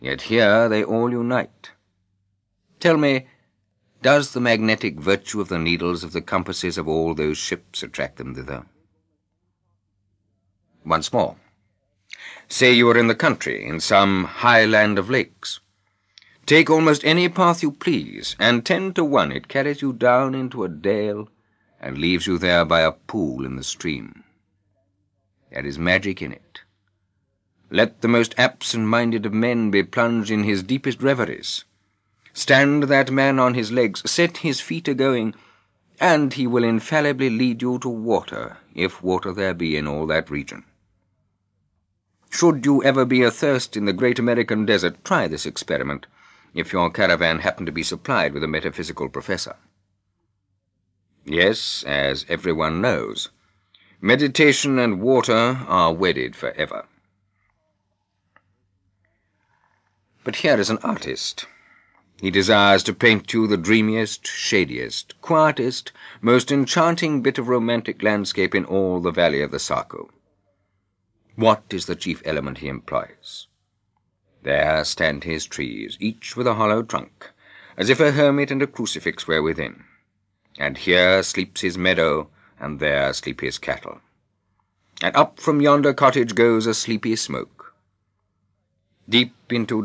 Yet here they all unite. Tell me, does the magnetic virtue of the needles of the compasses of all those ships attract them thither? Once more, say you are in the country, in some high land of lakes. Take almost any path you please, and 10 to 1 it carries you down into a dale and leaves you there by a pool in the stream. There is magic in it. Let the most absent-minded of men be plunged in his deepest reveries. Stand that man on his legs, set his feet a-going, and he will infallibly lead you to water, if water there be in all that region. Should you ever be athirst in the great American desert, try this experiment, if your caravan happen to be supplied with a metaphysical professor. Yes, as everyone knows, meditation and water are wedded forever. But here is an artist. He desires to paint you the dreamiest, shadiest, quietest, most enchanting bit of romantic landscape in all the valley of the Saco. What is the chief element he employs? There stand his trees, each with a hollow trunk, as if a hermit and a crucifix were within. And here sleeps his meadow, and there sleep his cattle. And up from yonder cottage goes a sleepy smoke. Deep into